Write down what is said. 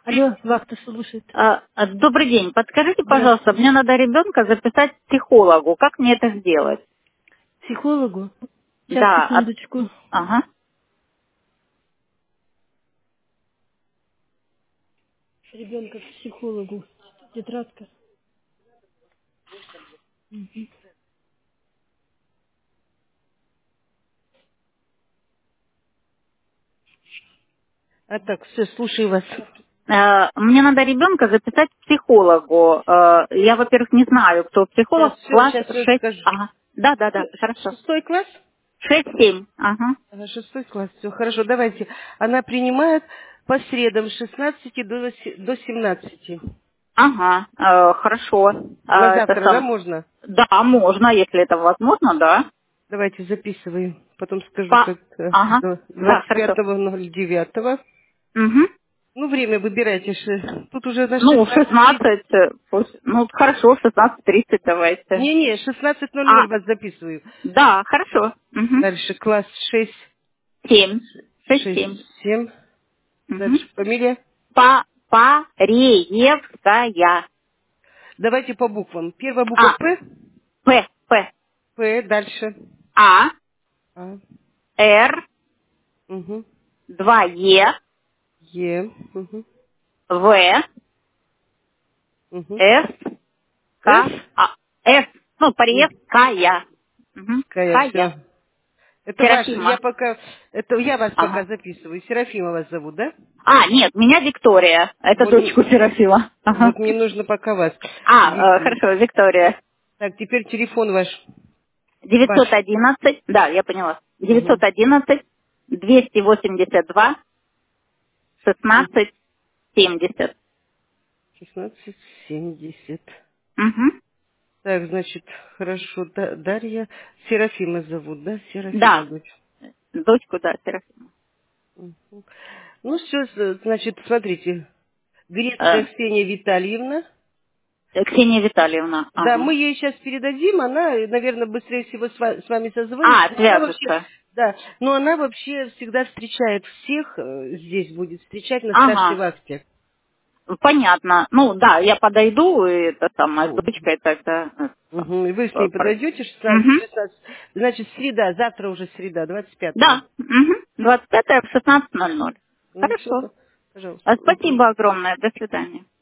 Алло, Вахта слушает. Добрый день. Подскажите, пожалуйста, Здравствуйте. мне надо ребенка записать к психологу. Как мне это сделать? Психологу? Сейчас, Да, секундочку. ага. Ребенка к психологу. Тетрадка. А так, все, слушаю вас. Мне надо ребенка записать к психологу. Я, во-первых, не знаю, кто психолог. Класс Сейчас все 6. скажу. Ага. Да, хорошо. Шестой класс? 6-7. Ага. Ага, шестой класс, все, хорошо, давайте. Она принимает по средам с 16 до 17. Ага, хорошо. На Это завтра, да, сам. можно? Да, можно, если это возможно, да. Давайте записываем. Потом скажу, По... как Ага. Да, хорошо. 25.09. Угу. Ну, время выбирайте. Тут уже на Ну, 16:30. 16, ну, хорошо, 16:30 давайте. Не-не, 16:00 А, вас записываю. да, хорошо. Угу. Дальше класс 6, 7. 6, 6-7. 7. Угу. Дальше фамилия. Пареевская. Давайте по буквам. Первая буква А, П. П. П. Дальше. А, А. Р, Угу. 2Е, Е. Угу. В, Угу. С, С. К, С. Ну, Пареевская. Угу. Кая, Кая. все. Это ваш, Серафима. я вас пока Ага. записываю. Серафима вас зовут, да? Нет, меня Виктория. Это Вот, дочку Серафима. Ага. вот мне нужно пока вас. Хорошо, Виктория. Так, теперь телефон ваш. Ваш. 911, да, я поняла. Угу. 911 282 16 70. 16:70. Угу. Так, значит, хорошо. Дарья. Серафима зовут, да? Серафима, Да, дочь. дочку, да, Серафима. Мгм. Ну, все, значит, смотрите. Грецкая Э, Ксения Витальевна. Ксения Витальевна, Да, ага. мы ей сейчас передадим, она, наверное, быстрее всего с вами созвонится. Она вообще, Свяжется. да, но она вообще всегда встречает всех, здесь будет встречать на старшей Ага, вахте. понятно. Ну, да, я подойду, и это самое, с Ну, дочкой тогда. мгм. И вы с ней подойдете 16, Угу. 16. Значит, среда, завтра уже среда, 25-го. Да, угу. 25 в 16:00. Ну, все, Хорошо. пожалуйста. Мгм. Спасибо огромное. До свидания.